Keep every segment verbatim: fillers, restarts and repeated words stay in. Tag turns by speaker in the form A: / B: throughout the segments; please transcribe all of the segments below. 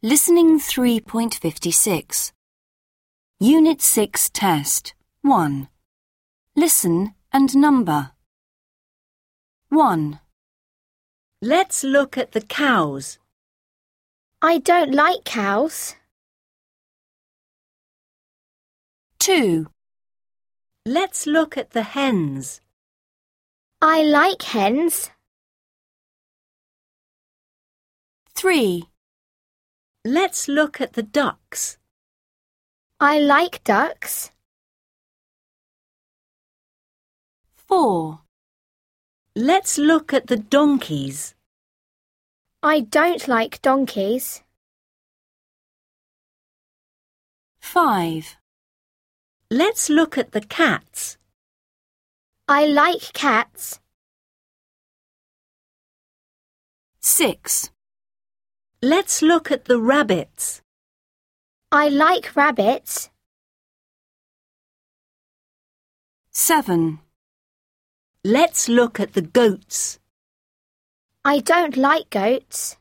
A: Listening three point five six. Unit six Test one. Listen and number. one.
B: Let's look at the cows.
C: I don't like cows.
A: two.
B: Let's look at the hens.
C: I like hens.
A: three.
B: Let's look at the ducks.
C: I like ducks.
A: four.
B: Let's look at the donkeys.
C: I don't like donkeys.
A: five.
B: Let's look at the cats.
C: I like cats.
A: six.
B: Let's look at the rabbits.
C: I like rabbits.
A: seven.
B: Let's look at the goats.
C: I don't like goats.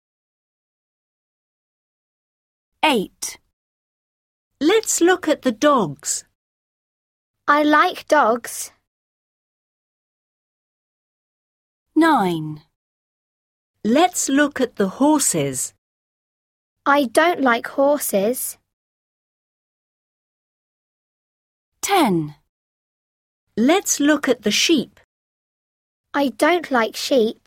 A: eight.
B: Let's look at the dogs.
C: I like dogs.
A: nine.
B: Let's look at the horses.
C: I don't like horses.
A: ten.
B: Let's look at the sheep.
C: I don't like sheep.